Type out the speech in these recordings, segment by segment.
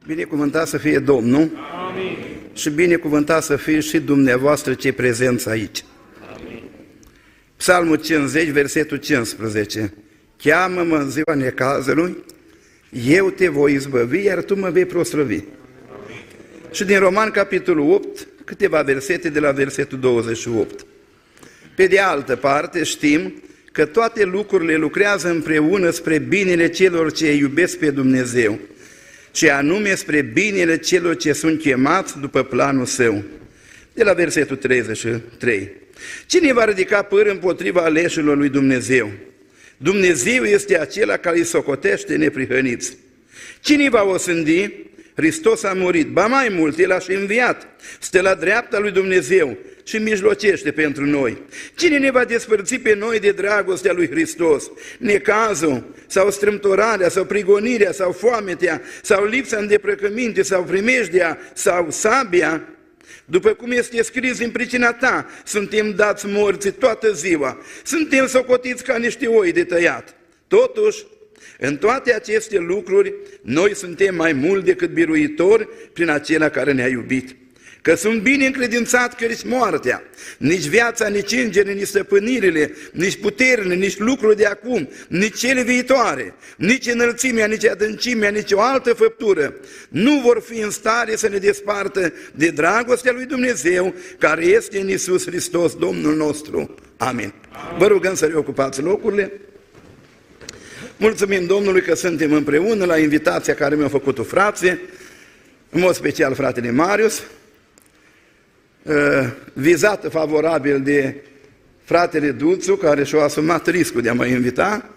Binecuvântat să fie Domnul. Amin. Și binecuvântat să fie și dumneavoastră cei prezenți aici. Amin. Psalmul 50, versetul 15. Cheamă-mă în ziua necazului, eu te voi izbăvi, iar tu mă vei proslăvi. Amin. Și din Roman, capitolul 8, câteva versete de la versetul 28. Pe de altă parte știm că toate lucrurile lucrează împreună spre binele celor ce iubesc pe Dumnezeu, și anume spre binele celor ce sunt chemați după planul Său. De la versetul 33. Cine va ridica păr împotriva aleșilor lui Dumnezeu? Dumnezeu este acela care îi socotește neprihăniți. Cine va osândi? Hristos a murit, ba mai mult, El a și înviat, stă la dreapta lui Dumnezeu și mijlocește pentru noi. Cine ne va despărți pe noi de dragostea lui Hristos? Necazul, sau strâmtorarea, sau prigonirea, sau foametea, sau lipsa îndepărcăminte, sau primejdea, sau sabia? După cum este scris în pricina ta, suntem dați morți toată ziua, suntem socotiți ca niște oi de tăiat. Totuși, în toate aceste lucruri, noi suntem mai mult decât biruitori prin acela care ne-a iubit. Că sunt bine încredințat că nici moartea, nici viața, nici îngerii, nici stăpânirile, nici puterile, nici lucruri de acum, nici cele viitoare, nici înălțimea, nici adâncimea, nici o altă făptură nu vor fi în stare să ne despartă de dragostea lui Dumnezeu care este în Iisus Hristos, Domnul nostru. Amin. Vă rugăm să reocupați locurile. Mulțumim Domnului că suntem împreună la invitația care mi-a făcut-o frații, în mod special fratele Marius, vizată favorabil de fratele Duțu, care și-a asumat riscul de a mă invita.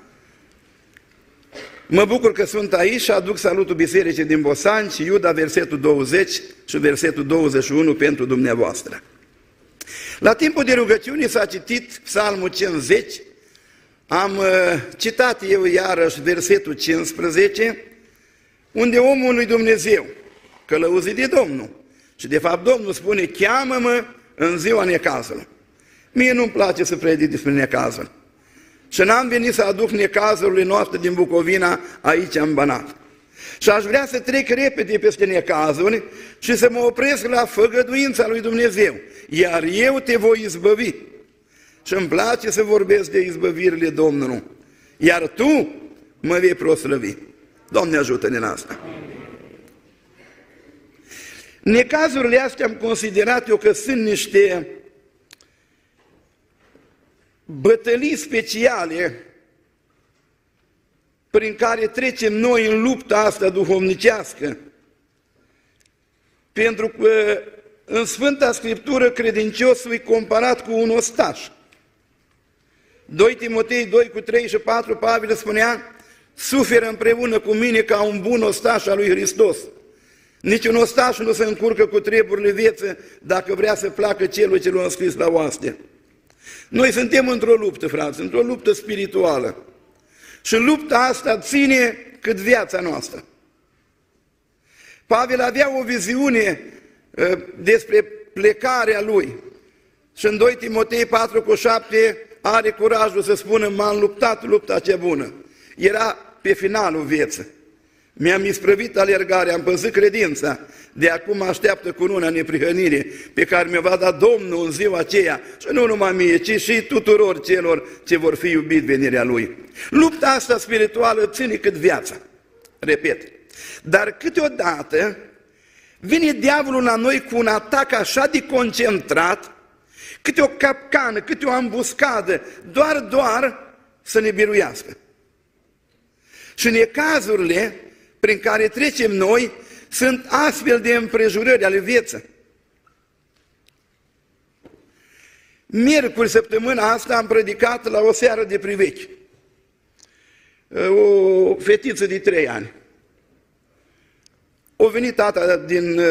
Mă bucur că sunt aici și aduc salutul Bisericii din Bosani și Iuda, versetul 20 și versetul 21 pentru dumneavoastră. La timpul de rugăciune s-a citit Psalmul 50, am citat eu iarăși versetul 15, unde omul lui Dumnezeu, călăuzit de Domnul, și de fapt Domnul spune, cheamă-mă în ziua necazului. Mie nu-mi place să predic despre necazul. Și n-am venit să aduc necazurile noastre din Bucovina aici în Banat. Și aș vrea să trec repede peste necazuri și să mă opresc la făgăduința lui Dumnezeu. Iar eu te voi izbăvi. Și îmi place să vorbesc de izbăvirile Domnului. Iar tu mă vei proslăvi. Doamne ajută-ne în asta. Necazurile astea am considerat eu că sunt niște bătălii speciale prin care trecem noi în lupta asta duhovnicească. Pentru că în Sfânta Scriptură credinciosul e comparat cu un ostaș. 2 Timotei 2 cu 3 și 4, Pavel spunea, suferă împreună cu mine ca un bun ostaș al lui Hristos. Niciun ostaș nu se încurcă cu treburile vieții dacă vrea să placă celui ce l-a înscris la oaste. Noi suntem într-o luptă, frați, într-o luptă spirituală. Și lupta asta ține cât viața noastră. Pavel avea o viziune despre plecarea lui. Și în 2 Timotei 4 cu 7 are curajul să spună, m-am luptat lupta cea bună. Era pe finalul vieții. Mi-am isprăvit alergarea, am păzit credința, de acum așteaptă cununa neprihănire pe care mi-o va da Domnul în ziua aceea, și nu numai mie, ci și tuturor celor ce vor fi iubit venirea Lui. Lupta asta spirituală ține cât viața, repet, dar câteodată vine diavolul la noi cu un atac așa de concentrat, câte o capcană, câte o ambuscadă, doar să ne biruiască. Și necazurile prin care trecem noi sunt astfel de împrejurări ale vieții. Miercuri, săptămâna asta, am predicat la o seară de privechi. O fetiță de 3 ani. O venit tata din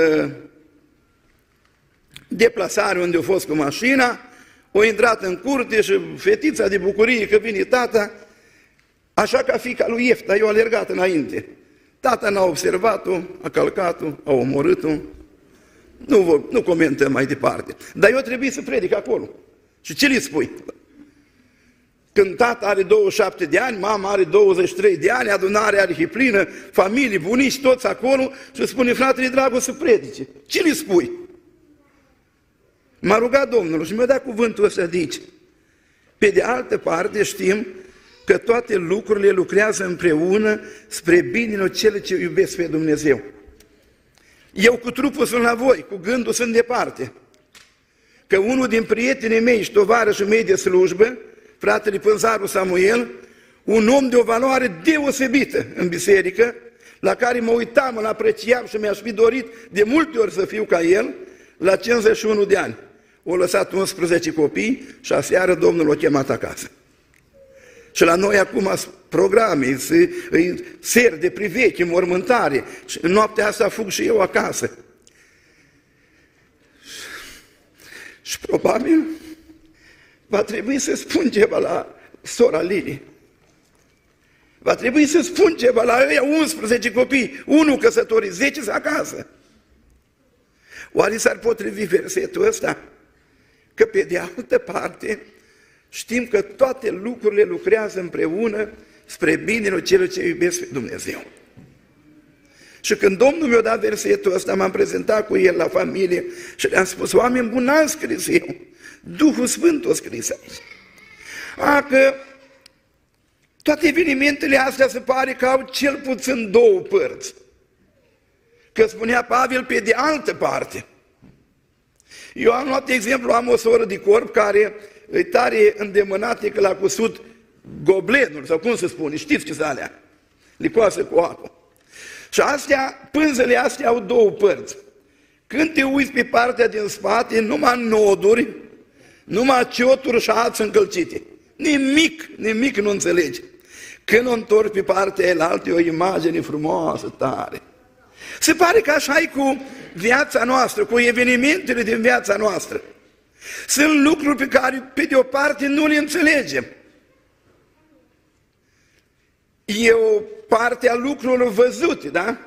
deplasare unde a fost cu mașina, o intrat în curte și fetița de bucurie că vine tata, așa ca fiica lui Iefta, eu alergat înainte. Tata n-a observat-o, a călcat-o, a omorât-o. Nu comentăm mai departe. Dar eu trebuie să predic acolo. Și ce le spui? când tata are 27 de ani, mama are 23 de ani, adunarea arhiplină, familie, bunici, toți acolo și spune, fratele Dragoș să predice. Ce le spui? M-a rugat Domnul și mi-a dat cuvântul ăsta de aici. Pe de altă parte știm că toate lucrurile lucrează împreună spre binele celor ce iubesc pe Dumnezeu. Eu cu trupul sunt la voi, cu gândul sunt departe. Că unul din prietenii mei și tovarășii mei de slujbă, fratele Pânzaru Samuel, un om de o valoare deosebită în biserică, la care mă uitam, îl apreciam și mi-aș fi dorit de multe ori să fiu ca el, la 51 de ani. O lăsat 11 copii și aseară Domnul l-a chemat acasă. Și la noi acum programe, seri de privechi, mormântare. Și în noaptea asta fug și eu acasă. Și probabil va trebui să spun ceva la sora Lili. Va trebui să spun ceva la ăia 11 copii, unul căsătorit, 10 acasă. Oare s-ar potrivi versetul ăsta? Că pe de altă parte știm că toate lucrurile lucrează împreună spre binele celor ce iubesc pe Dumnezeu. Și când Domnul mi-a dat versetul ăsta, m-am prezentat cu el la familie și le-am spus, oameni buni, n-am scris eu, Duhul Sfânt a scris aici. Că toate evenimentele astea se pare că au cel puțin două părți. Că spunea Pavel pe de altă parte. Eu am luat exemplu, am o soră de corp care e tare îndemânată că l-a cusut goblenul, sau cum se spune, știți ce-s alea? Licoasă cu apă. Și astea, pânzele astea au două părți. Când te uiți pe partea din spate, numai noduri, numai cioturi și ați încălcite. Nimic nu înțelegi. Când o întorci pe partea elaltă, e o imagine frumoasă, tare. Se pare că așa e cu viața noastră, cu evenimentele din viața noastră. Sunt lucruri pe care, pe de o parte, nu le înțelegem. E o parte a lucrurilor văzute, da?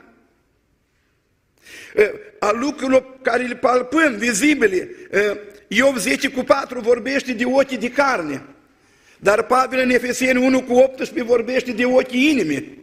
A lucrurilor care le palpăm, vizibile. Iov 10:4 vorbește de ochii de carne. Dar Pavel în Efeseni 1:18 vorbește de ochii inimii.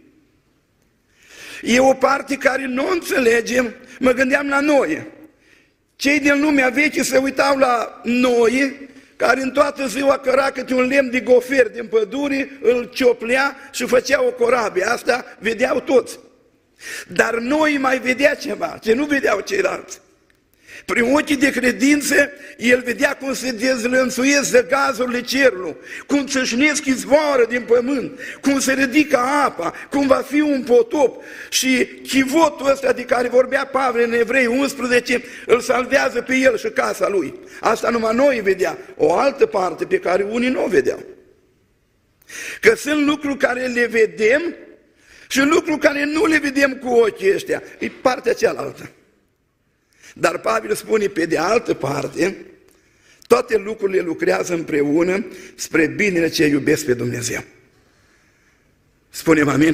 E o parte care nu înțelegem, mă gândeam la noi. Cei din lumea veche se uitau la noi, care în toată ziua căra câte un lemn de gofer din pădure, îl cioplea și făcea o corabie. Asta vedeau toți. Dar noi mai vedea ceva, ce nu vedeau ceilalți. Prin ochii de credință, el vedea cum se dezlănțuiesc zăgazurile cerului, cum țâșnesc izvoară din pământ, cum se ridică apa, cum va fi un potop. Și chivotul ăsta de care vorbea Pavel în Evrei 11, îl salvează pe el și casa lui. Asta numai noi vedea, o altă parte pe care unii nu o vedeau. Că sunt lucruri care le vedem și lucruri care nu le vedem cu ochii ăștia. E partea cealaltă. Dar Pavel spune pe de altă parte, toate lucrurile lucrează împreună spre binele ce iubesc pe Dumnezeu. Spunem amin?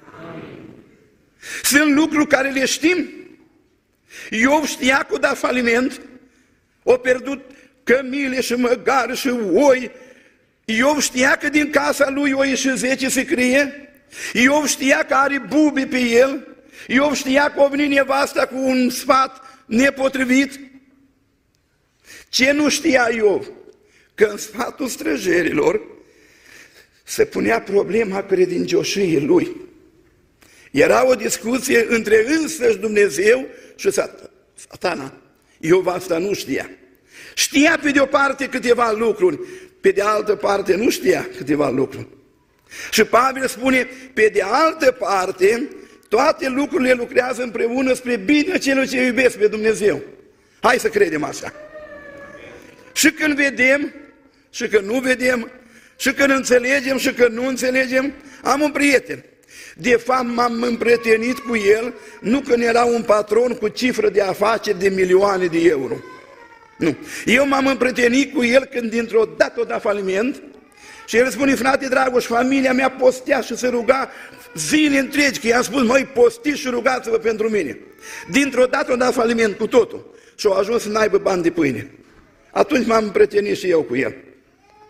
Sunt lucruri care le știm. Iov știa că o da faliment, o pierdut cămile și măgari și oi. Iov știa că din casa lui o ieși 10 se crie. Iov știa că are bubi pe el. Iov știa că o venit nevasta cu un sfat nepotrivit. Ce nu știa Iov? Că în sfatul străjerilor se punea problema credincioșiei lui. Era o discuție între însăși Dumnezeu și Satana. Iov asta nu știa. Știa pe de o parte câteva lucruri, pe de altă parte nu știa câteva lucruri. Și Pavel spune, pe de altă parte, toate lucrurile lucrează împreună spre bine celor ce iubesc pe Dumnezeu. Hai să credem așa. Și când vedem, și când nu vedem, și când înțelegem, și când nu înțelegem, am un prieten. De fapt, m-am împrietenit cu el, nu când era un patron cu cifră de afaceri de milioane de euro. Nu. Eu m-am împrietenit cu el când dintr-o dată o da faliment și el spune, frate Dragoș, familia mea postea și se ruga zile întregi, că i-am spus, măi, postiți și rugați-vă pentru mine. Dintr-o dată o dat faliment cu totul și au ajuns să n-aibă bani de pâine. Atunci m-am împrietenit și eu cu el.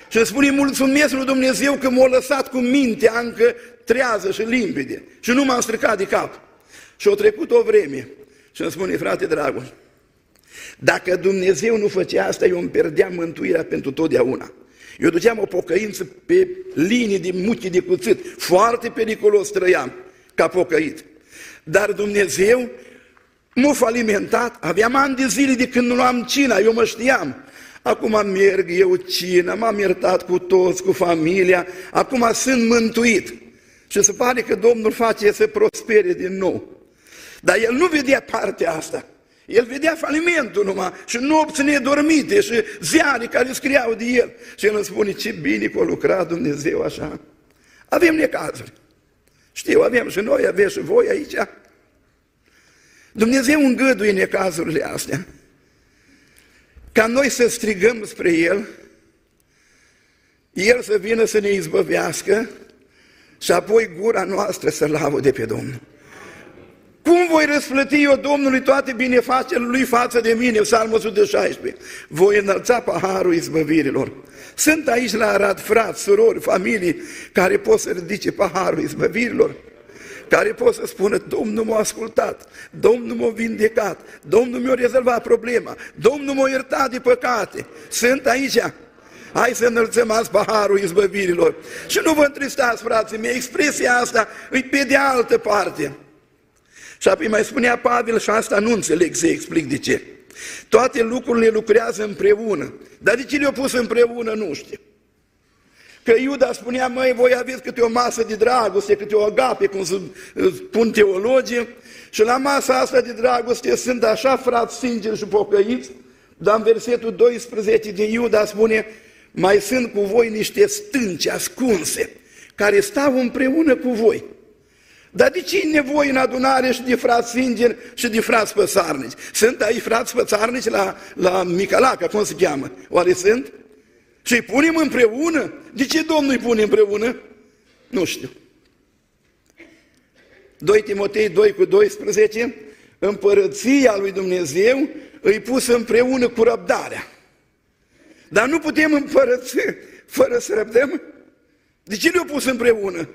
Și îmi spune, mulțumesc lui Dumnezeu că m-a lăsat cu mintea încă trează și limpede și nu m-am stricat de cap. Și a trecut o vreme și îmi spune, frate dragul, dacă Dumnezeu nu făcea asta, eu îmi pierdeam mântuirea pentru totdeauna. Eu duceam o pocăință pe linii de muchii de cuțit, foarte periculos trăiam ca pocăit. Dar Dumnezeu m-a falimentat, aveam ani de zile de când nu luam cina, eu mă știam. Acum merg eu cină, m-am iertat cu toți, cu familia, acum sunt mântuit. Și se pare că Domnul face să prospere din nou. Dar el nu vedea partea asta. El vedea falimentul numai și nopți nedormite și ziare care scriau de el. Și el îmi spune, ce bine că a lucrat Dumnezeu așa. Avem necazuri. Știu, avem și noi, aveți și voi aici. Dumnezeu îngăduie necazurile astea ca noi să strigăm spre El, El să vină să ne izbăvească și apoi gura noastră să laude pe Domnul. Cum voi răsplăti eu Domnului toate binefacerile Lui față de mine? Psalmul 116. Voi înălța paharul izbăvirilor. Sunt aici la Arad frați, surori, familii care pot să ridice paharul izbăvirilor, care pot să spună, Domnul m-a ascultat, Domnul m-a vindecat, Domnul mi-a rezolvat problema, Domnul m-a iertat de păcate. Sunt aici. Hai să înălțăm azi paharul izbăvirilor. Și nu vă întristați, frații mei, expresia asta e pe de altă parte. Și apoi mai spunea Pavel, și asta nu înțeleg să explic de ce. Toate lucrurile lucrează împreună. Dar de ce le-au pus împreună, nu știu. Că Iuda spunea, măi, voi aveți câte o masă de dragoste, câte o agape, cum spun teologii, și la masa asta de dragoste sunt așa frați singeri și pocăiți, dar în versetul 12 din Iuda spune, mai sunt cu voi niște stânci ascunse, care stau împreună cu voi. Dar de ce e nevoie în adunare și de frați singeri și de frați păsarnici? Sunt aici frați păsarnici la Micalaca, cum se cheamă? Oare sunt? Și îi punem împreună? De ce Domnul îi pune împreună? Nu știu. 2 Timotei 2:12, împărăția lui Dumnezeu îi pus împreună cu răbdarea. Dar nu putem împărăți fără să răbdăm? De ce le-au pus împreună?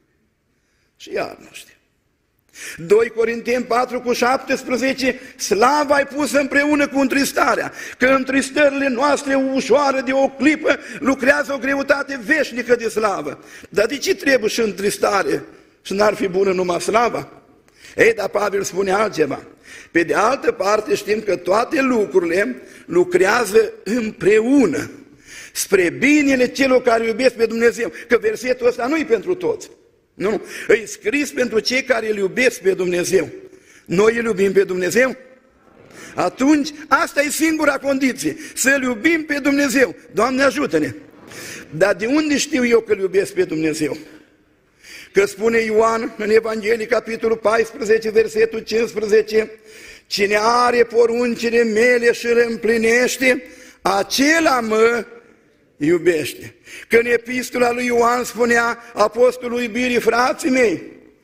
Și iar nu știu. 2 Corinteni 4:17, slava ai pusă împreună cu întristarea, că întristările noastre ușoare de o clipă lucrează o greutate veșnică de slavă. Dar de ce trebuie și întristare și n-ar fi bună numai slava? Ei, dar Pavel spune altceva. Pe de altă parte știm că toate lucrurile lucrează împreună spre binele celor care iubesc pe Dumnezeu, că versetul ăsta nu e pentru toți. Nu, e scris pentru cei care îl iubesc pe Dumnezeu. Noi îl iubim pe Dumnezeu? Atunci, asta e singura condiție, să-L iubim pe Dumnezeu. Doamne, ajută-ne! Dar de unde știu eu că îl iubesc pe Dumnezeu? Că spune Ioan în Evanghelie, capitolul 14, versetul 15, cine are poruncile mele și le împlinește, acela mă iubește. Că în epistola lui Ioan spunea apostolul iubirii, frații mei,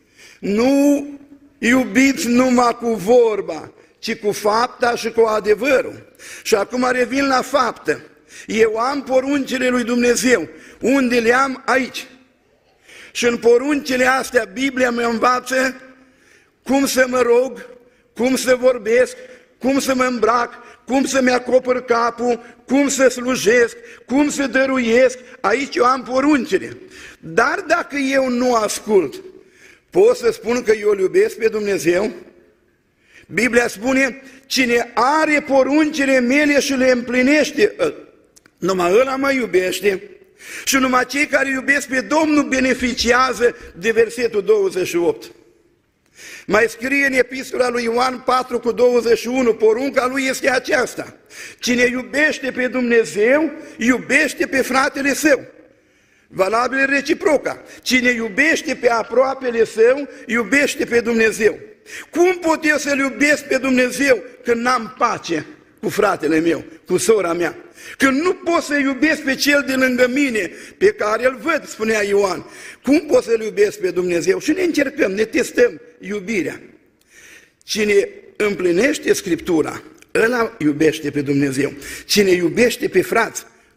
nu iubiți numai cu vorba, ci cu fapta și cu adevărul. Și acum revin la faptă. Eu am poruncile lui Dumnezeu. Unde le am? Aici. Și în poruncile astea Biblia mă învață cum să mă rog, cum să vorbesc, cum să mă îmbrac, cum să-mi acopăr capul, cum să slujesc, cum să dăruiesc. Aici eu am poruncile. Dar dacă eu nu ascult, pot să spun că eu îl iubesc pe Dumnezeu? Biblia spune, cine are poruncile mele și le împlinește, numai ăla mă iubește. Și numai cei care iubesc pe Domnul beneficiază de versetul 28. Mai scrie în epistola lui Ioan 4:21, porunca lui este aceasta. Cine iubește pe Dumnezeu, iubește pe fratele său. Valabil reciproca. Cine iubește pe aproapele său, iubește pe Dumnezeu. Cum pot eu să-L iubesc pe Dumnezeu când n-am pace cu fratele meu, cu sora mea? Când nu pot să iubesc pe cel de lângă mine, pe care îl văd, spunea Ioan, cum pot să-L iubesc pe Dumnezeu? Și ne încercăm, ne testăm iubirea. Cine împlinește Scriptura, ăla iubește pe Dumnezeu. Cine iubește pe frați,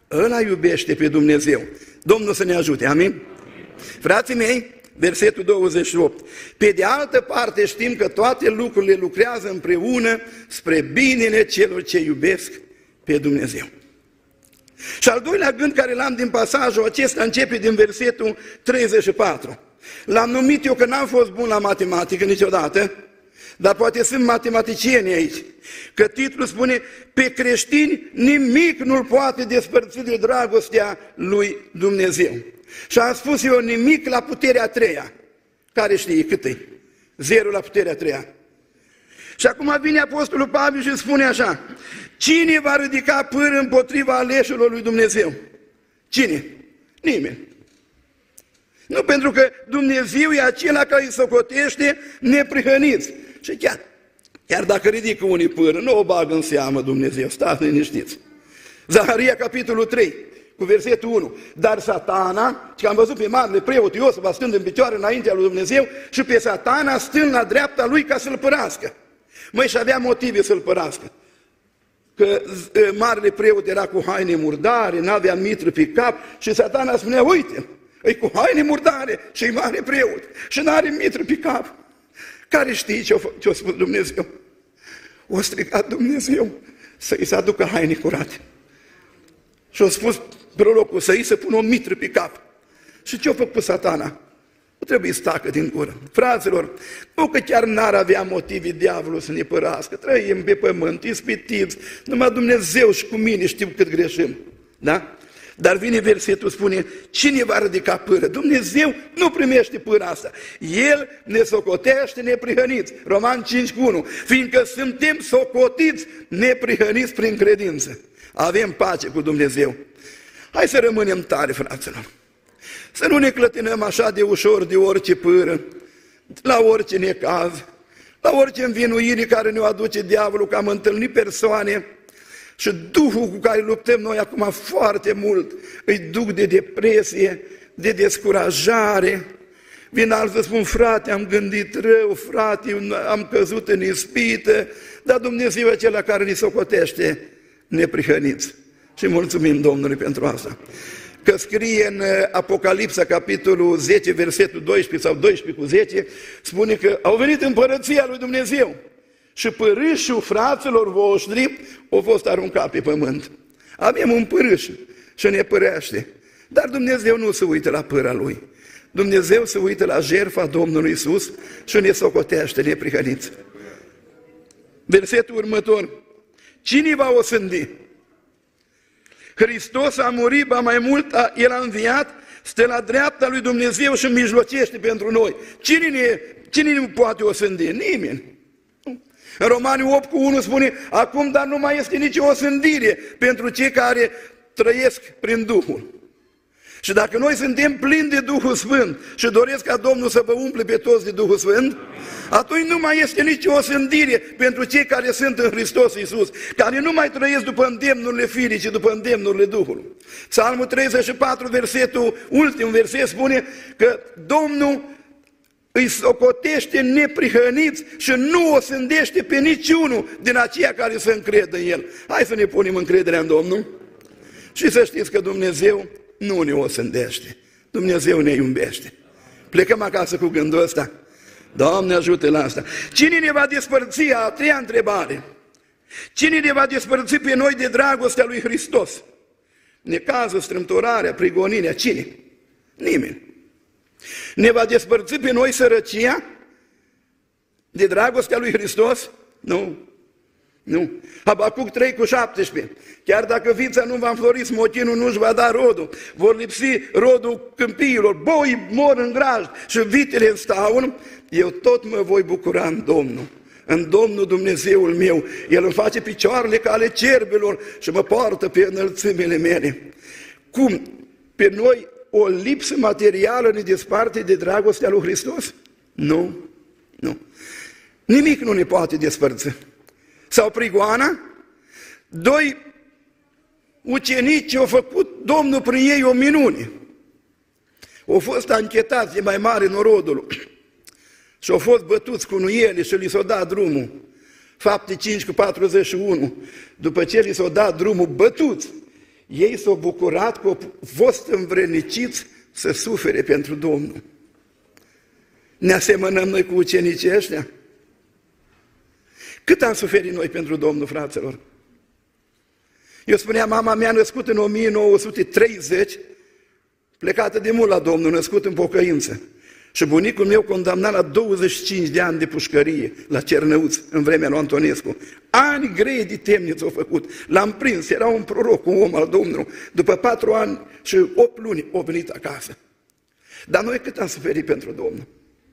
ăla iubește pe Dumnezeu. Domnul să ne ajute, amin? Frații mei, versetul 28. Pe de altă parte știm că toate lucrurile lucrează împreună spre binele celor ce iubesc pe Dumnezeu. Și al doilea gând care l-am din pasajul acesta începe din versetul 34. L-am numit eu că n-am fost bun la matematică niciodată, dar poate sunt matematicieni aici, că titlul spune: pe creștini nimic nu-l poate despărți de dragostea lui Dumnezeu. Și am spus eu nimic la puterea a treia. Care știe cât e? 0 la puterea a treia. Și acum vine Apostolul Pavel și spune așa: cine va ridica pârâ împotriva aleșilor lui Dumnezeu? Cine? Nimeni. Nu, pentru că Dumnezeu e acela care îi socotește neprihăniți. Și chiar dacă ridică unii pârâ, nu o bagă în seamă Dumnezeu, stați liniștiți. Zaharia, capitolul 3, cu versetul 1. Dar Satana, și că am văzut pe marele preot Iosua stând în picioare înaintea lui Dumnezeu și pe Satana stând la dreapta lui ca să-l părască. Măi, și avea motive să-l părască. Că marele preot era cu haine murdare, n-avea mitră pe cap și Satana spunea: uite, e cu haine murdare și e mare preot și n-are mitră pe cap. Care știe ce-a spus Dumnezeu? O strigat Dumnezeu să-i se aducă haine curate. Și a spus prorocul să-i se pună o mitră pe cap. Și ce-a făcut Satana? Nu trebuie să tacă din gură. Fraților, nu că chiar n-ar avea motive diavolul să ne părască. Trăim pe pământ, ispitiți, numai Dumnezeu și cu mine știu cât greșim. Da? Dar vine versetul, spune: cine va ridica pâră? Dumnezeu nu primește pâra asta. El ne socotește neprihăniți. Roman 5:1. Fiindcă suntem socotiți neprihăniți prin credință. Avem pace cu Dumnezeu. Hai să rămânem tari, fraților. Să nu ne clătinăm așa de ușor de orice pâră, la orice necaz, la orice învinuire care ne-o aduce diavolul, că am întâlnit persoane și duhul cu care luptăm noi acum foarte mult îi duc de depresie, de descurajare. Vin alții să spun: frate, am gândit rău, frate, am căzut în ispită, dar Dumnezeu e acela care ne socotește neprihăniți. Și mulțumim Domnului pentru asta. Că scrie în Apocalipsa, capitolul 10, versetul 12 sau 12:10, spune că au venit împărăția lui Dumnezeu și pârâșul fraților voștri a fost aruncat pe pământ. Avem un pârâș și ne părește, dar Dumnezeu nu se uită la pâra Lui. Dumnezeu se uită la jertfa Domnului Iisus și ne socotește neprihăniți. Versetul următor: cine va osândi? Hristos a murit, ba mai mult, El a înviat, stă la dreapta lui Dumnezeu și mijlocește pentru noi. Cine nu poate osândi? Nimeni. În Romani 8:1 spune: acum, dar nu mai este nicio osândire pentru cei care trăiesc prin Duhul. Și dacă noi suntem plini de Duhul Sfânt și doresc ca Domnul să vă umple pe toți de Duhul Sfânt, atunci nu mai este nicio osândire pentru cei care sunt în Hristos Iisus, care nu mai trăiesc după îndemnurile firii, ci după îndemnurile Duhului. Psalmul 34, ultimul verset spune că Domnul îi socotește neprihăniți și nu osândește pe niciunul din aceia care se încred în El. Hai să ne punem încrederea în Domnul și să știți că Dumnezeu nu ne osândește. Dumnezeu ne iubește. Plecăm acasă cu gândul ăsta. Doamne, ajută la asta. Cine ne va despărți? A treia întrebare. Cine ne va despărți pe noi de dragostea lui Hristos? Necazul, strâmtorarea, prigonirea, cine? Nimeni. Ne va despărți pe noi sărăcia de dragostea lui Hristos? Nu. Nu. Habacuc 3:17. Chiar dacă vița nu va înflori, smochinul nu-și va da rodul. Vor lipsi rodul câmpiilor, boii mor în grajd și vitele în staun, eu tot mă voi bucura în Domnul. În Domnul Dumnezeul meu. El îmi face picioarele ca ale cerbelor și mă poartă pe înălțimile mele. Cum? Pe noi o lipsă materială ne desparte de dragostea lui Hristos? Nu. Nu. Nimic nu ne poate despărți. Sau prigoana? Doi ucenici au făcut Domnul prin ei o minune. Au fost anchetați de mai mare norodul și au fost bătuți cu nuiele și li s-a dat drumul. Fapte 5:41. După ce li s-a dat drumul bătuți, Ei s-au bucurat că au fost învredniciți să sufere pentru Domnul. Ne asemănăm noi cu ucenicii ăștia? Cât am suferit noi pentru Domnul, fraților? Eu spuneam, mama mea născut în 1930, plecată de mult la Domnul, născut în pocăință. Și bunicul meu condamnat la 25 de ani de pușcărie la Cernăuț, în vremea lui Antonescu. Ani grei de temniță au făcut. L-am prins, era un proroc, un om al Domnului. După 4 ani și 8 luni a venit acasă. Dar noi cât am suferit pentru Domnul?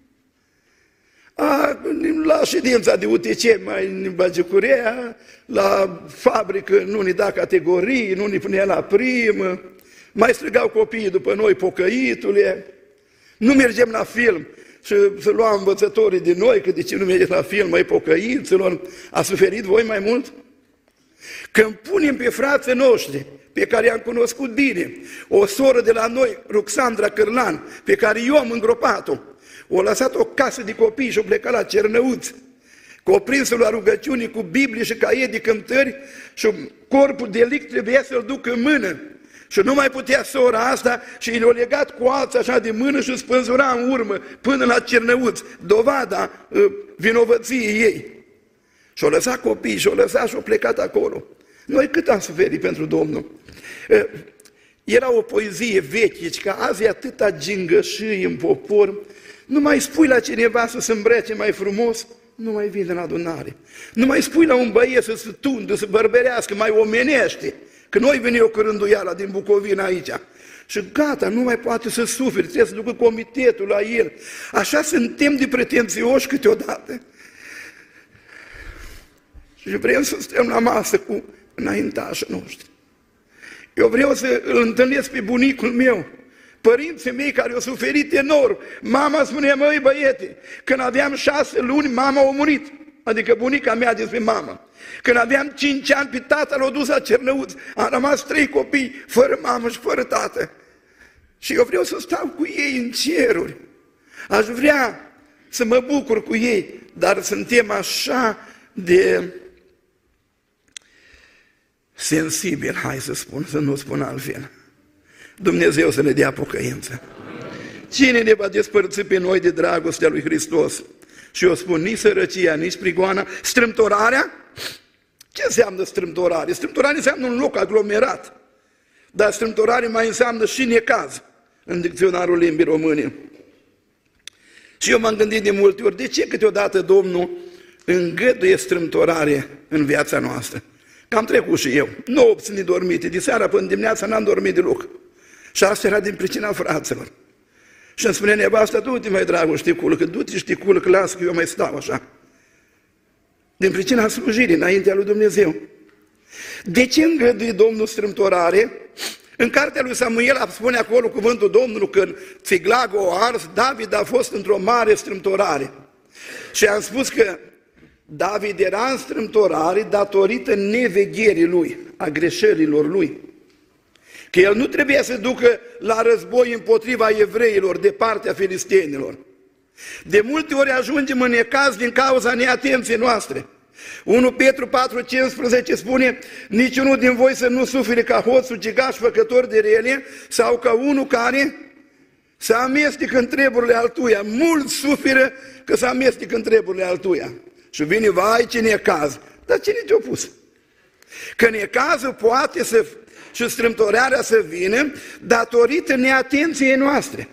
La ședința de UTC mai ne bagicurea, la fabrică nu ne da categorii, nu ne punea la primă, mai strigau copiii după noi, pocăitule, nu mergem la film și să luăm învățătorii din noi, că de ce nu mergeți la film, mai pocăiților, a suferit voi mai mult? Când punem pe frații noștri, pe care i-am cunoscut bine, o soră de la noi, Ruxandra Cârlan, pe care eu am îngropat-o, o lăsat o casă de copii și o plecat la Cernăuț, că o prins-o la rugăciuni cu Biblie și caiet de cântări și corpul de lic trebuia să-l duc în mână. Și nu mai putea sora asta și i-a legat cu alța așa de mână și spânzura în urmă până la Cernăuț, dovada vinovăției ei. Și-o lăsat copiii, și-o lăsat și-o plecat acolo. Noi cât am suferit pentru Domnul? Era o poezie veche, că azi e atâta gingășii în popor, nu mai spui la cineva să se îmbrece mai frumos, nu mai vine la adunare. Nu mai spui la un băiet să se tundă, să bărberească, mai omenește. Că noi venim cu rânduiala din Bucovina aici. Și gata, nu mai poate să suferi, trebuie să ducă comitetul la el. Așa suntem de pretențioși câteodată. Și vrem să stăm la masă cu înaintașii noștri. Eu vreau să îl întâlnesc pe bunicul meu, părinții mei care au suferit enorm. Mama spunea, măi băiete, când aveam 6 luni, mama a murit. Adică bunica mea despre mama. Când aveam 5 ani, pe tata l-a dus la Cernăuț. Am rămas 3 copii, fără mamă și fără tată. Și eu vreau să stau cu ei în ceruri. Aș vrea să mă bucur cu ei, dar suntem așa de sensibili, hai să spun, să nu spun altfel. Dumnezeu să ne dea pocăință. Cine ne va despărți pe noi de dragostea lui Hristos? Și eu spun, nici sărăcia, nici prigoana, strâmtorarea. Ce înseamnă strâmtorare? Strâmtorare înseamnă un loc aglomerat, dar strâmtorare mai înseamnă și necaz în dicționarul limbii române. Și eu m-am gândit de multe ori, de ce câteodată Domnul îngăduie strâmtorare în viața noastră? Că am trecut și eu, 9 nopți nedormite, de seara până dimineața n-am dormit deloc. Și asta era din pricina fraților. Și îmi spune nevasta, du-te mai dragul, știculă, că du-te știculă, că las că eu mai stau așa. Din pricina slujirii înaintea lui Dumnezeu. De ce îngăduie Domnul strâmtorare? În cartea lui Samuel spune acolo cuvântul Domnului că țiglagul o ars, David a fost într-o mare strâmtorare. Și am spus că David era în strâmtorare datorită nevegherii lui, a greșelilor lui. Că el nu trebuia să ducă la război împotriva evreilor de partea filistenilor. De multe ori ajungem în necaz din cauza neatenției noastre. 1 Petru 4,15 spune, niciunul din voi să nu sufere ca hoț, ucigaș, făcător de rele, sau ca unul care se amestecă în treburile altuia. Mulți suferă că se amestecă în treburile altuia. Și vine, vai, ce necaz. Dar cine te-a pus? Că necazul poate să, și strâmtorarea să vină datorită neatenției noastre.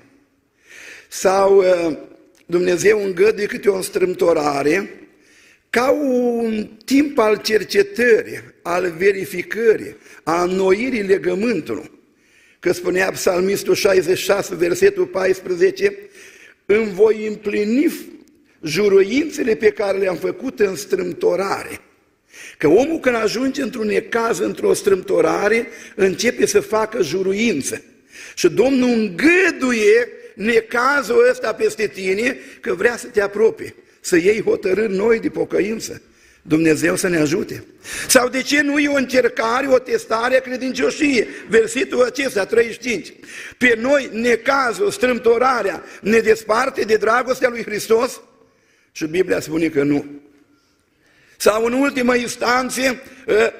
Sau Dumnezeu îngăduie câte o strâmtorare ca un timp al cercetării, al verificării, a înnoirii legământului. Că spunea Psalmistul 66, versetul 14, îmi voi împlini juruințele pe care le-am făcut în strâmtorare. Că omul când ajunge într-un necaz, într-o strâmtorare, începe să facă juruință. Și Domnul îngăduie necazul ăsta peste tine, că vrea să te apropie, să iei hotărâri noi de pocăință. Dumnezeu să ne ajute. Sau de ce nu e o încercare, o testare a credincioșiei? Versetul acesta, 35. Pe noi necazul, strâmtorarea ne desparte de dragostea lui Hristos? Și Biblia spune că nu. Sau în ultimă instanță,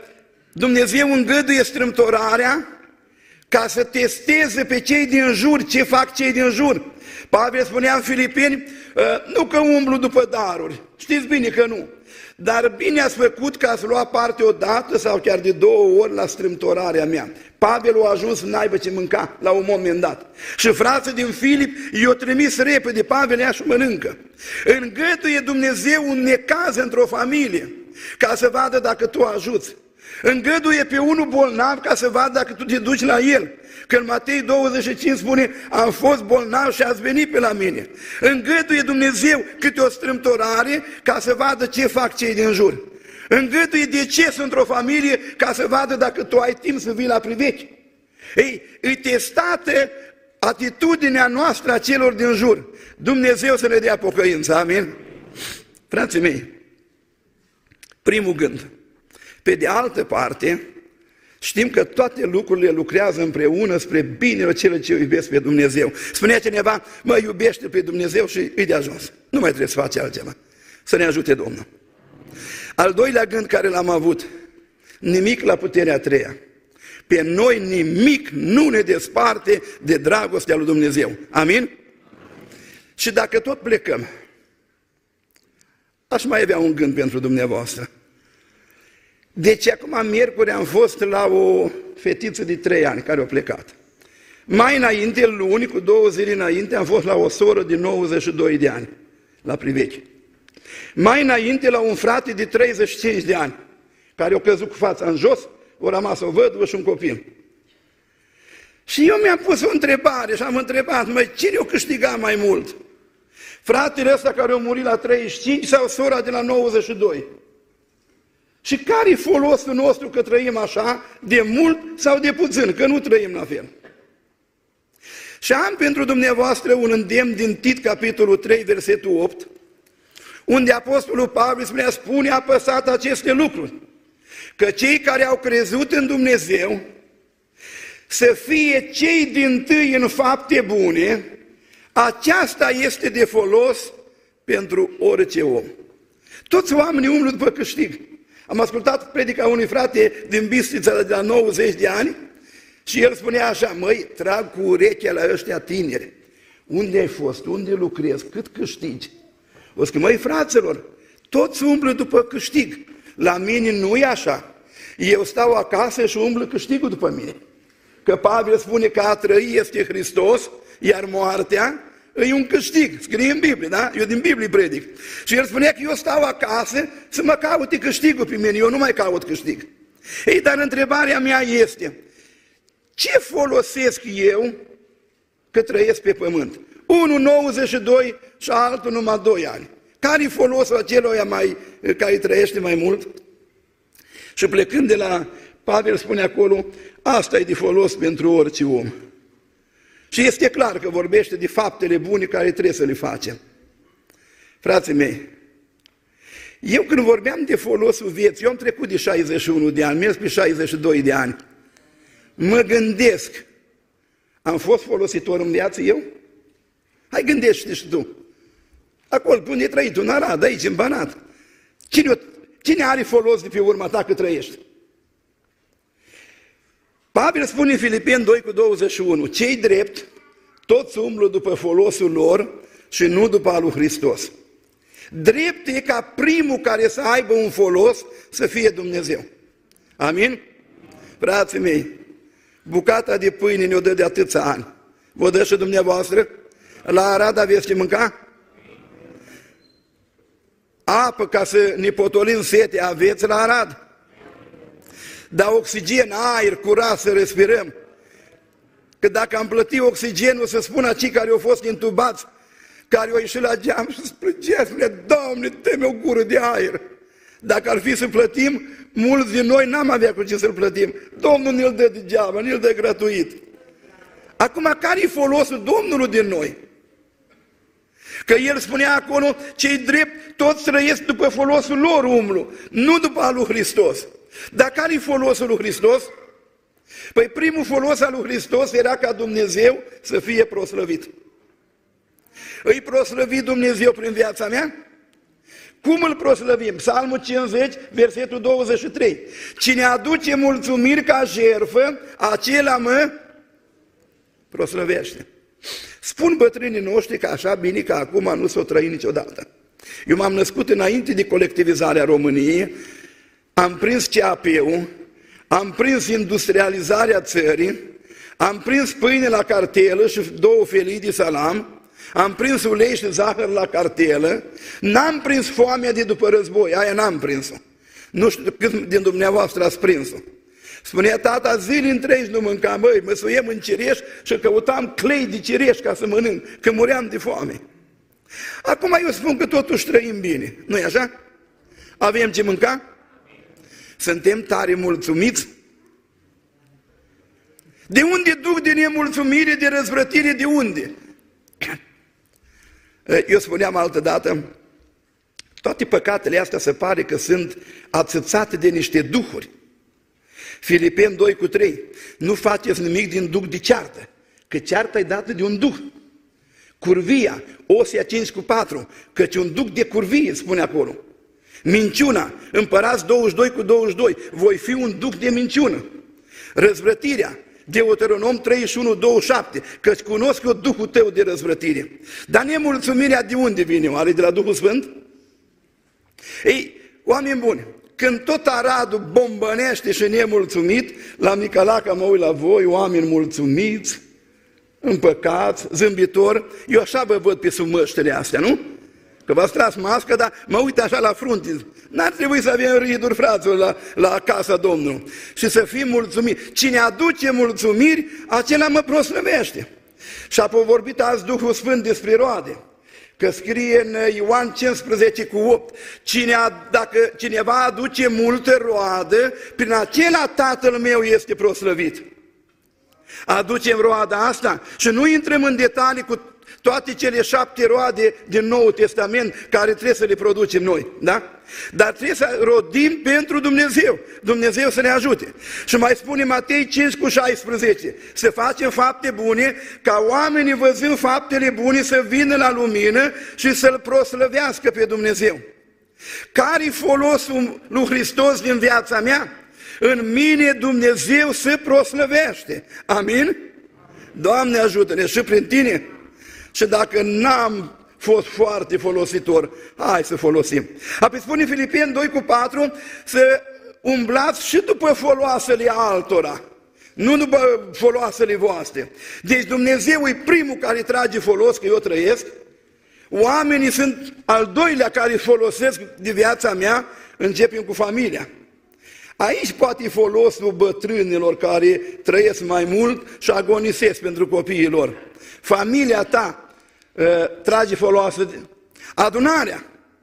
Dumnezeu îngăduie strâmtorarea ca să testeze pe cei din jur, ce fac cei din jur. Pavel spunea în Filipeni, nu că umblu după daruri, știți bine că nu, dar bine ați făcut că ați luat parte odată sau chiar de 2 ori la strâmtorarea mea. Pavel a ajuns să n-aibă ce mânca la un moment dat. Și frații din Filip i-au trimis repede, Pavel ia și mănâncă. Îngăduie Dumnezeu un necaz într-o familie ca să vadă dacă tu ajuți. Îngăduie pe unul bolnav ca să vadă dacă tu te duci la el. Că în Matei 25 spune, am fost bolnav și ați venit pe la mine. Îngăduie Dumnezeu câte o strâmtorare ca să vadă ce fac cei din jur. Îngăduie deces într-o familie ca să vadă dacă tu ai timp să vii la privechi. Ei, îi testată atitudinea noastră a celor din jur. Dumnezeu să ne dea pocăință, amin? Frații mei, primul gând. Pe de altă parte, știm că toate lucrurile lucrează împreună spre binele celor ce iubesc pe Dumnezeu. Spunea cineva, mă, iubește pe Dumnezeu și îi de ajuns. Nu mai trebuie să faci altceva. Să ne ajute Domnul. Al doilea gând care l-am avut, nimic la puterea a treia. Pe noi nimic nu ne desparte de dragostea lui Dumnezeu. Amin? Și dacă tot plecăm, aș mai avea un gând pentru dumneavoastră. Deci acum miercuri am fost la o fetiță de 3 ani care a plecat. Mai înainte, luni, cu 2 zile înainte, am fost la o soră de 92 de ani, la Privechi. Mai înainte, la un frate de 35 de ani, care a căzut cu fața în jos, a rămas o văduvă și un copil. Și eu mi-am pus o întrebare și am întrebat, măi, cine o câștiga mai mult? Fratele ăsta care a murit la 35 sau sora de la 92? Și care-i folosul nostru că trăim așa, de mult sau de puțin, că nu trăim la fel? Și am pentru dumneavoastră un îndemn din Tit, capitolul 3, versetul 8, unde Apostolul Pavel spunea, spune apăsat aceste lucruri, că cei care au crezut în Dumnezeu să fie cei dintâi în fapte bune, aceasta este de folos pentru orice om. Toți oamenii umblă după câștig. Am ascultat predica unui frate din Bistrița de la 90 de ani și el spunea așa, măi, trag cu urechea la ăștia tineri. Unde ai fost? Unde lucrezi? Cât câștigi? O zic, măi, fraților, toți umblă după câștig. La mine nu e așa. Eu stau acasă și umblă câștigul după mine. Că Pavel spune că a trăi este Hristos, iar moartea e un câștig. Scrie în Biblie, da? Eu din Biblie predic. Și el spunea că eu stau acasă să mă caute câștigul pe mine. Eu nu mai caut câștig. Ei, dar întrebarea mea este, ce folosesc eu că trăiesc pe pământ? Unul 92 și altul numai 2 ani. Care-i folosul acelui care trăiește mai mult? Și plecând de la Pavel spune acolo, asta e de folos pentru orice om. Și este clar că vorbește de faptele bune care trebuie să le facem. Frații mei, eu când vorbeam de folosul vieții, eu am trecut de 61 de ani, mers pe 62 de ani, mă gândesc, am fost folositor în viață eu? Hai gândește și tu. Acolo, unde ai trăit, în Arad, aici, în Banat. Cine are folos de pe urma ta că trăiești? Pavel spune în Filipeni 2:21, cei drept, toți umblă după folosul lor și nu după al lui Hristos. Drept e ca primul care să aibă un folos să fie Dumnezeu. Amin? Frații mei, bucata de pâine ne-o dă de atâția ani. Vă dă și dumneavoastră? La Arad aveți ce mânca? Apă ca să ne potolim sete aveți la Arad? Dar oxigen, aer, curat să respirăm. Că dacă am plătit oxigenul, să spună cei care au fost intubați, care au ieșit la geam și plângea, spunea, Doamne, dă-mi o gură de aer. Dacă ar fi să plătim, mulți din noi n-am avea cu ce să-l plătim. Domnul ne-l dă degeaba, ne-l dă gratuit. Acum, care-i folosul Domnului din noi? Că el spunea acolo, cei drept, toți trăiesc după folosul lor umblu, nu după al lui Hristos. Dar care-i folosul lui Hristos? Păi primul folos al lui Hristos era ca Dumnezeu să fie proslăvit. Îi proslăvit Dumnezeu prin viața mea? Cum îl proslăvim? Psalmul 50, versetul 23. Cine aduce mulțumiri ca jertfă, acela mă proslăvește. Spun bătrânii noștri că așa bine ca acum nu s-o trăi niciodată. Eu m-am născut înainte de colectivizarea României, am prins CAP-ul, am prins industrializarea țării, am prins pâine la cartelă și 2 felii de salam, am prins ulei și zahăr la cartelă, n-am prins foamea de după război, aia n-am prins-o. Nu știu cât din dumneavoastră ați prins-o. Spunea tata, zile întregi nu mâncam, băi, mă suiem în cireș și căutam clei de cireș ca să mănânc, că muream de foame. Acum eu spun că totuși trăim bine, nu-i așa? Avem ce mânca? Suntem tare mulțumiți? De unde duc de nemulțumire, de răzvrătire, de unde? Eu spuneam altădată, toate păcatele astea se pare că sunt ațățate de niște duhuri. Filipeni 2:3, nu faceți nimic din duh de ceartă, că cearta e dată de un duh. Curvia, Osea 5:4, căci un duh de curvie, spune acolo. Minciuna, Împărați 22:22, voi fi un duh de minciună. Răzvrătirea, Deuteronom 31:27, căci cunosc eu Duhul tău de răzvrătire. Dar nemulțumirea de unde vine? Oare de la Duhul Sfânt? Ei, oameni buni, când tot Aradul bombănește și nemulțumit, la Micalaca mă uit la voi, oameni mulțumiți, împăcați, zâmbitori, eu așa vă văd pe sub măștile astea, nu? Că v-ați tras mască, dar mă uit așa la frunte. N-ar trebui să avem riduri, fraților, la casa Domnului. Și să fim mulțumiți. Cine aduce mulțumiri, acela mă proslăvește. Și apoi vorbit azi Duhul Sfânt despre roade. Că scrie în Ioan 15:8, dacă cineva aduce multă roadă, prin acela Tatăl meu este proslăvit. Aducem roada asta și nu intrăm în detalii cu toate cele 7 roade din Noul Testament care trebuie să le producem noi, da? Dar trebuie să rodim pentru Dumnezeu, Dumnezeu să ne ajute. Și mai spune Matei 5:16, să facem fapte bune, ca oamenii văzând faptele bune să vină la lumină și să-L proslăvească pe Dumnezeu. Care-i folosul lui Hristos din viața mea? În mine Dumnezeu se proslăvește. Amin? Doamne ajută-ne și prin tine. Și dacă n-am fost foarte folositor, hai să folosim. Apoi spune Filipeni 2:4, să umblați și după foloasele altora, nu după foloasele voastre. Deci Dumnezeu e primul care trage folos, că eu trăiesc, oamenii sunt al doilea care folosesc de viața mea, începem cu familia. Aici poate fi folosul bătrânilor care trăiesc mai mult și agonisesc pentru copiii lor. Familia ta trage foloasă, adunarea.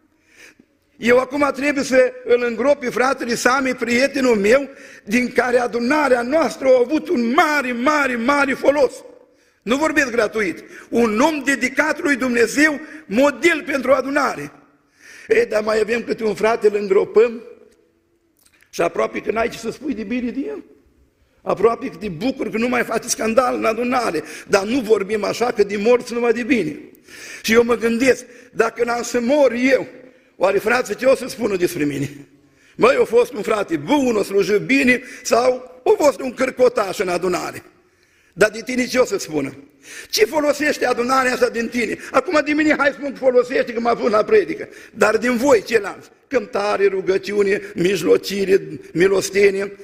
Eu acum trebuie să îl îngrop pe fratele Sami, prietenul meu, din care adunarea noastră a avut un mare folos. Nu vorbesc gratuit. Un om dedicat lui Dumnezeu, model pentru adunare. Ei, dar mai avem câte un frate, îl îngropăm și aproape că n-ai ce să spui de bine de el. Aproape că te bucur că nu mai face scandal în adunare, dar nu vorbim așa că de morți numai de bine. Și eu mă gândesc, dacă n-am să mor eu, oare frații ce o să spună despre mine? Măi, eu fost un frate bun, o slujit bine, sau o fost un cârcotaș în adunare. Dar de tine ce o să spună? Ce folosește adunarea asta din tine? Acum de mine hai spun că folosește că mă pun la predică, dar din voi ceilalți, cântare, rugăciune, mijlocire, milostenie,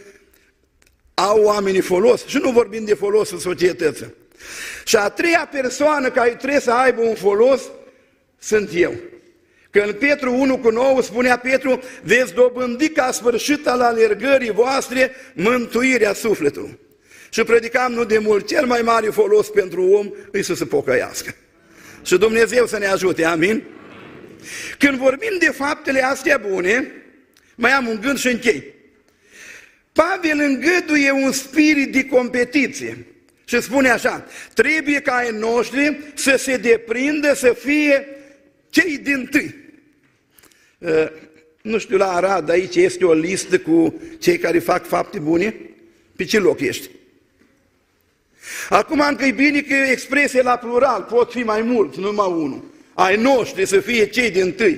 au oamenii folos și nu vorbim de folosul societății. Și a treia persoană care trebuie să aibă un folos sunt eu. Că în Petru 1:9 spunea Petru, veți dobândi ca sfârșit al alergării voastre mântuirea sufletului. Și predicam nu de mult, cel mai mare folos pentru om îi să se pocăiască. Și Dumnezeu să ne ajute, amin? Când vorbim de faptele astea bune, mai am un gând și închei. Pavel îngăduie un spirit de competiție și spune așa, trebuie ca ai noștri să se deprindă, să fie cei dintâi. Nu știu, la Arad aici este o listă cu cei care fac fapte bune? Pe ce loc ești? Acum încă e bine că e expresie la plural, pot fi mai mulți, numai unul. Ai noștri să fie cei dintâi.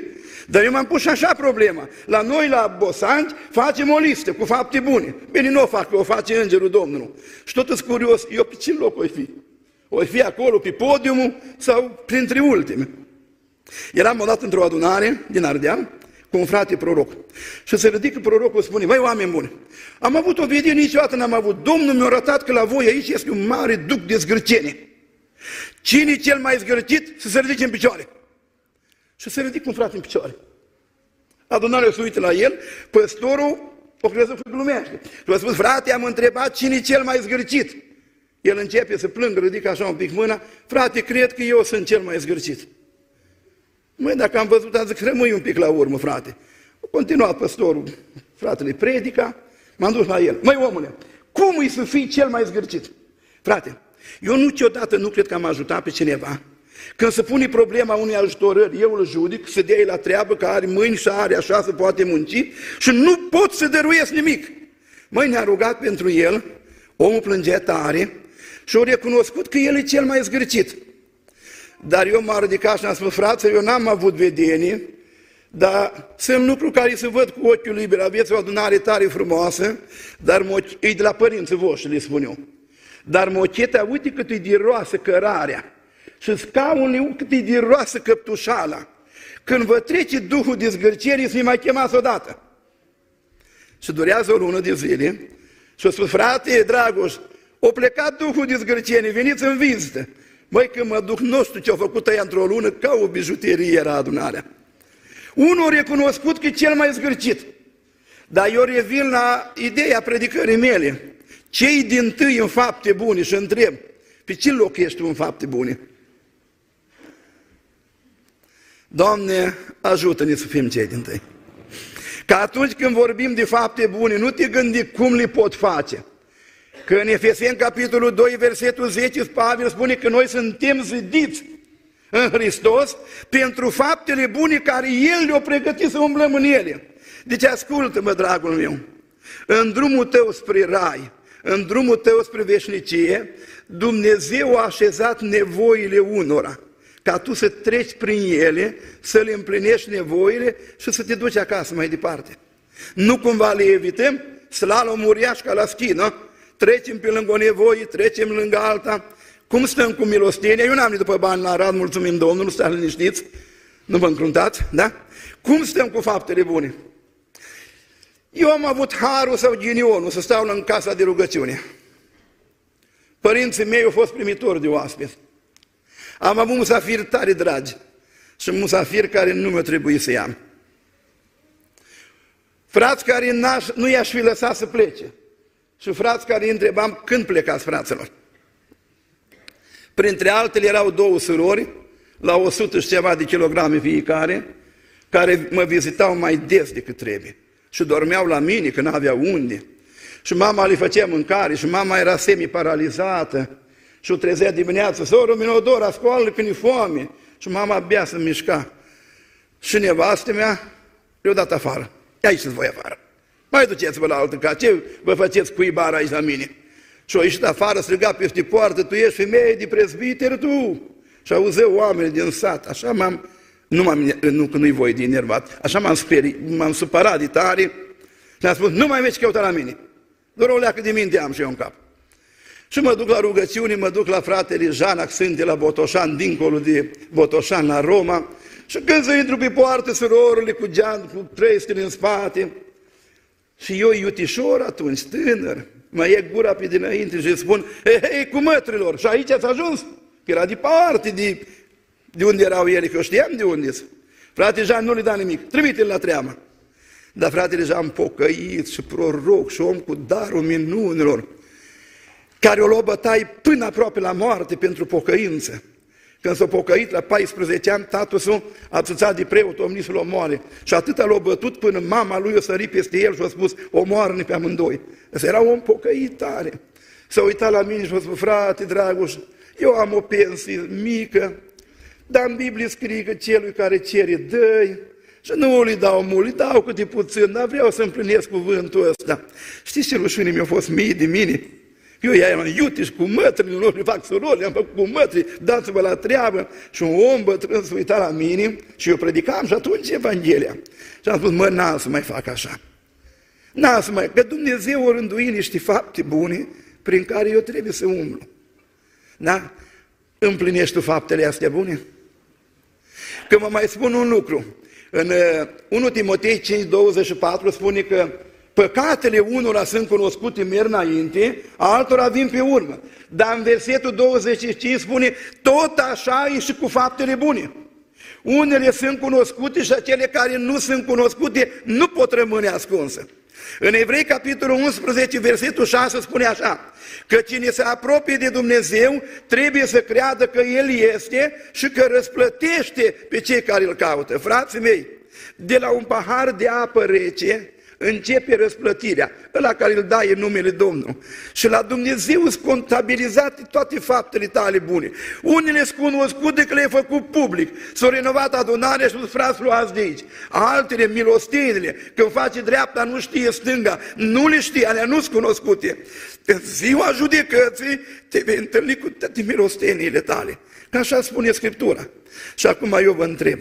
Dar eu m-am pus și așa problema. La noi, la Bosanci, facem o listă cu fapte bune. Bine, nu o fac, o face Îngerul Domnului. Și tot sunt curios, eu pe ce loc o fi? O fi acolo, pe podiumul sau printre ultime? Eram odată într-o adunare din Ardeal cu un frate proroc. Și se ridică prorocul, spune, băi, oameni buni, am avut o vedenie, niciodată n-am avut. Domnul mi-a arătat că la voi aici este un mare duc de zgârcenie. Cine e cel mai zgârcit să se ridice în picioare? Și se ridică un frate în picioare. Adunarea se uită la el, păstorul o crezut că glumește. Și a spus, frate, am întrebat cine e cel mai zgârcit. El începe să plângă, ridică așa un pic mâna, frate, cred că eu sunt cel mai zgârcit. Măi, dacă am văzut, am zis, rămâi un pic la urmă, frate. A continuat păstorul, fratele predica, m-am dus la el. Măi, omule, cum îi să fii cel mai zgârcit? Frate, eu niciodată nu cred că am ajutat pe cineva. Când se pune problema unei ajutorări, eu îl judic, să dea la treabă, că are mâini și are așa, să poate munci și nu pot să dăruiesc nimic. Măi, ne-a rugat pentru el, omul plângea tare și a recunoscut că el e cel mai zgârcit. Dar eu m-am ridicat și am spus, frate, eu n-am avut vedenie, dar sunt lucruri care se văd cu ochiul liber. Aveți o adunare tare frumoasă, dar e de la părinții voștri, le spun eu. Dar mocheta, uite cât e de roasă cărarea și scaunul cât e de roasă căptușala. Când vă trece duhul de zgârcenie, să-i mai chemați odată. Și durează o lună de zile și a spus, frate, Dragoș, o plecat duhul de zgârcenie, veniți în vizită. Măi, când mă duc, nu știu ce-a făcut ăia într-o lună, ca o bijuterie era adunarea. Unul a recunoscut că e cel mai zgârcit. Dar eu revin la ideea predicării mele. Cei dintâi în fapte bune și întreb, pe ce loc ești tu în fapte bune? Doamne, ajută-ne să fim cei dintâi. Că atunci când vorbim de fapte bune, nu te gândi cum le pot face. Că în Efeseni, capitolul 2, versetul 10, Pavel spune că noi suntem zidiți în Hristos pentru faptele bune care El le-a pregătit să umblăm în ele. Deci ascultă-mă, dragul meu, în drumul tău spre rai, în drumul tău spre veșnicie, Dumnezeu a așezat nevoile unora, ca tu să treci prin ele, să le împlinești nevoile și să te duci acasă mai departe. Nu cumva le evităm, slalom uriaș ca la schi, nu? Trecem pe lângă o nevoie, trecem lângă alta. Cum stăm cu milostenia? Eu n-am nici după bani la Arad, mulțumim Domnului, stați liniștiți, nu vă încruntați, da? Cum stăm cu faptele bune? Eu am avut harul sau ghinionul să stau în casa de rugăciune. Părinții mei au fost primitori de oaspeți. Am avut musafiri tare dragi și musafiri care nu mi-au trebuit să i-am. Frați care nu i-aș fi lăsat să plece și frați care îi întrebam când plecați, fraților. Printre altele erau două surori, la 100 și ceva de kilograme fiecare, care mă vizitau mai des decât trebuie. Și dormeau la mine, că n-aveau unde. Și mama le făcea mâncare și mama era semi-paralizată. Și o trezea dimineața, soră Minodora, scoală când e foame. Și mama abia se mișca. Și nevastă mea le-a dat afară. Ia ieșiți voi afară. Mai duceți-vă la altă casă. Ce vă faceți cuibara aici la mine? Și-o ieșit afară, striga peste poartă, tu ești femeie de prezbiter, tu! Și auzeau oameni din sat. Așa nu-i voi de enervat. Așa m-am supărat de tare și am spus, nu mai mergi căuta la mine. Doar o leacă de minte am și eu în cap. Și mă duc la rugăciune, mă duc la fratele Janac, sunt de la Botoșan, dincolo de Botoșan, la Roma. Și când să intru pe poartă, surorile cu gean, cu 3 stele în spate. Și eu, iutișor atunci, tânăr, mă iei gura pe dinainte și îi spun, hei, cu mătrilor, și aici ați ajuns? Că era departe de unde erau ele, că eu știam de unde sunt. Frate Jean nu le da nimic, trimite-l la treabă. Dar fratele Jean pocăit și proroc și om cu darul minunilor, care o luat bătaie până aproape la moarte pentru pocăință. Când s-a pocăit la 14 ani, tatăl său a țuțat de preot, omni să-l omoare. Și atâta l-a bătut până mama lui a sărit peste el și a spus, omoară-ne pe amândoi. Ăsta era un pocăit tare. S-a uitat la mine și a spus, frate Dragoș, eu am o pensie mică, dar în Biblie scrie că celui care cere dă-i. Și nu îi dau mult, îi dau câte puțin, dar vreau să împlinesc cuvântul ăsta. Știți ce rușine mi-a fost mie de mine? Eu i-am iute și cu mătrile lor, le fac surori, le-am făcut cu mătri, dați-vă la treabă. Și un om bătrân se uita la mine și eu predicam și atunci Evanghelia. Și am spus, mă, n-am să mai fac așa. N-am să mai, că Dumnezeu o rândui niște fapte bune prin care eu trebuie să umblu. Da? Împlinești tu faptele astea bune? Că mă mai spun un lucru. În 1 Timotei 5:24 spune că păcatele unora sunt cunoscute, merg înainte, altora vin pe urmă. Dar în versetul 25 spune, tot așa e și cu faptele bune. Unele sunt cunoscute și acele care nu sunt cunoscute nu pot rămâne ascunse. În Evrei, capitolul 11, versetul 6 spune așa, că cine se apropie de Dumnezeu trebuie să creadă că El este și că răsplătește pe cei care îl caută. Frații mei, de la un pahar de apă rece începe răsplătirea, ăla care îl dai în numele Domnului. Și la Dumnezeu sunt contabilizate toate faptele tale bune. Unele sunt cunoscute că le-ai făcut public, s-au renovat adunarea și frați, luați de aici. Altele, milostenile, când face dreapta, nu știe stânga, nu le știe, alea nu sunt cunoscute. În ziua judecății te vei întâlni cu toate milosteniile tale. Că așa spune Scriptura. Și acum eu vă întreb,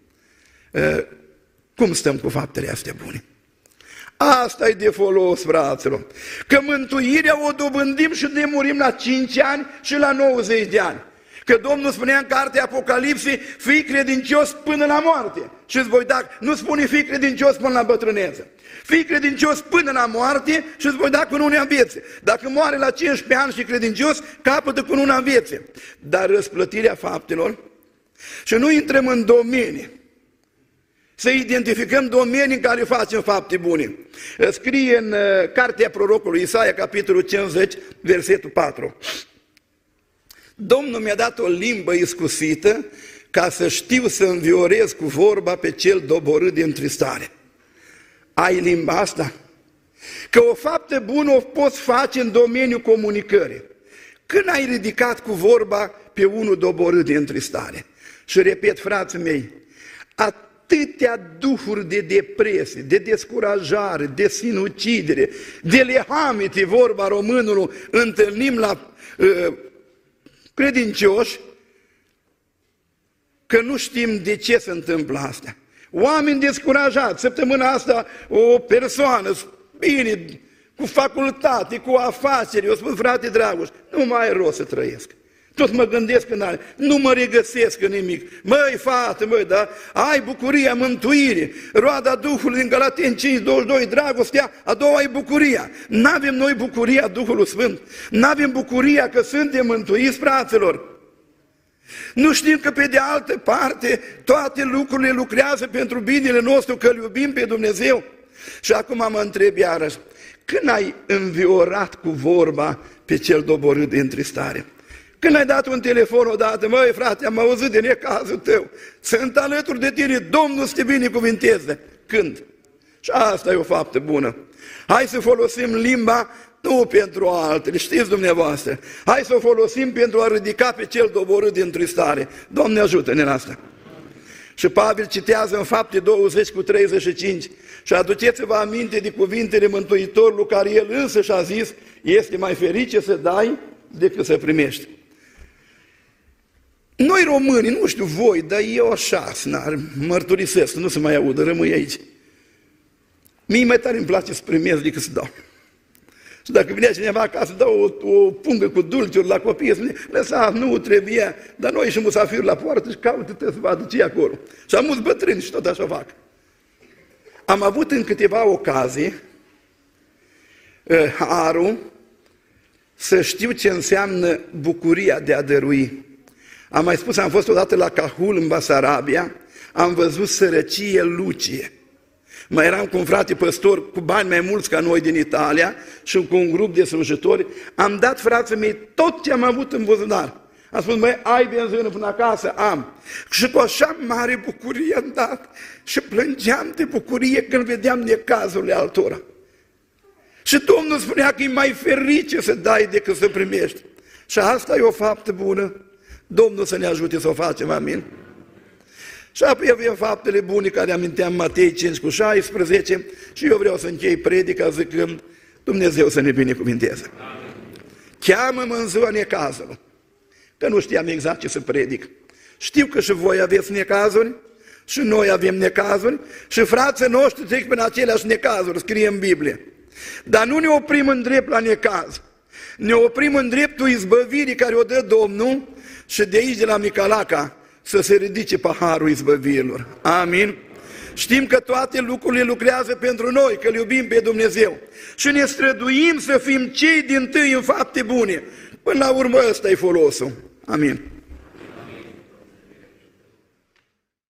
cum stăm cu faptele astea bune? Asta e de folos, fraților, că mântuirea o dobândim și ne murim la 5 ani și la 90 de ani. Că Domnul spunea în cartea Apocalipsei, fii credincios până la moarte. Și îți voi da, nu spune fii credincios până la bătrânețe. Fii credincios până la moarte și îți voi da cununa în viețe. Dacă moare la 15 ani și credincios, capătă cununa în viețe. Dar răsplătirea faptelor, și nu intrăm în domenii, să identificăm domenii în care facem fapte bune. Scrie în cartea prorocului Isaia, capitolul 50, versetul 4. Domnul mi-a dat o limbă iscusită ca să știu să înviorez cu vorba pe cel doborât de întristare. Ai limba asta? Că o faptă bună o poți face în domeniul comunicării. Când ai ridicat cu vorba pe unul doborât de întristare? Și repet, frații mei, atâtea duhuri de depresie, de descurajare, de sinucidere, de lehamite, vorba românului, întâlnim la credincioși, că nu știm de ce se întâmplă asta. Oameni descurajați. Săptămâna asta o persoană, bine, cu facultate, cu afaceri, eu spun, frate Dragoș, nu mai e rost să trăiesc. Tot mă gândesc în ale, nu mă regăsesc în nimic. Măi, fată, măi, da, ai bucuria mântuirii, roada Duhului în Galateni 5:22, dragostea, a doua e bucuria. N-avem noi bucuria Duhului Sfânt, n-avem bucuria că suntem mântuiți, fraților. Nu știm că pe de altă parte toate lucrurile lucrează pentru binele nostru, că îl iubim pe Dumnezeu. Și acum mă întreb iarăși, când ai înviorat cu vorba pe cel doborât de întristare? Când ai dat un telefon odată, măi frate, am auzit de necazul tău, sunt alături de tine, Domnul să te binecuvinteze. Când? Și asta e o faptă bună. Hai să folosim limba nu pentru altele, știți dumneavoastră. Hai să o folosim pentru a ridica pe cel doborât de întristare. Doamne ajută-ne în asta. Și Pavel citează în Fapte 20:35 și aduceți-vă aminte de cuvintele Mântuitorului care el însă și-a zis, este mai ferice să dai decât să primești. Noi români, nu știu voi, dar eu așa, mărturisesc, nu se mai audă, rămâi aici. Mie mai tare îmi place să primesc decât să dau. Și dacă vinea cineva acasă să dau o pungă cu dulciuri la copii, spune, lăsa, nu trebuie, dar noi și musafiri la poartă și caută să vadă ce e acolo. Și am mulți bătrâni și tot așa fac. Am avut în câteva ocazii harul să știu ce înseamnă bucuria de a dărui. Am mai spus, am fost odată la Cahul în Basarabia, am văzut sărăcie lucie. Mai eram cu un frate păstor cu bani mai mulți ca noi din Italia și cu un grup de slujitori. Am dat, frații mei, tot ce am avut în buzunar. Am spus, măi, ai benzină până acasă? Am. Și cu așa mare bucurie am dat și plângeam de bucurie când vedeam necazurile altora. Și Domnul spunea că e mai ferice să dai decât să primești. Și asta e o faptă bună. Domnul să ne ajute să o facem, amin. Și apoi avem faptele bune care aminteam Matei 5:16 și eu vreau să închei predica zicând Dumnezeu să ne binecuvinteze. cheamă-mă în ziua necazului. Că nu știam exact ce să predic. Știu că și voi aveți necazuri, și noi avem necazuri, și frații noștri trec prin aceleași necazuri, scrie în Biblie. Dar nu ne oprim în drept la necaz. Ne oprim în dreptul izbăvirii care o dă Domnul și de aici, de la Micalaca, să se ridice paharul izbăvirilor. Amin? Știm că toate lucrurile lucrează pentru noi, că îl iubim pe Dumnezeu. Și ne străduim să fim cei dintâi în fapte bune. Până la urmă ăsta e folosul. Amin.